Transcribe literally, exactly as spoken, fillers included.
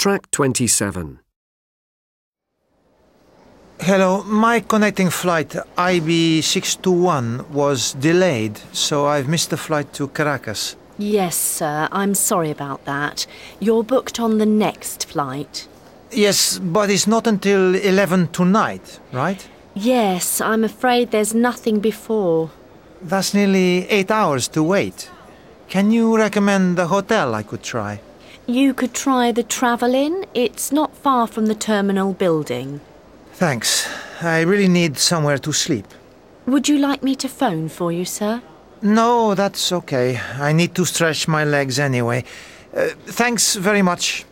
Track twenty-seven. Hello, my connecting flight I B six two one was delayed, so I've missed the flight to Caracas. Yes, sir. I'm sorry about that. You're booked on the next flight. Yes, but it's not until eleven tonight, right? Yes, I'm afraid there's nothing before. That's nearly eight hours to wait. Can you recommend a hotel I could try? You could try the Travel Inn. It's not far from the terminal building. Thanks. I really need somewhere to sleep. Would you like me to phone for you, sir? No, that's okay. I need to stretch my legs anyway. Uh, thanks very much.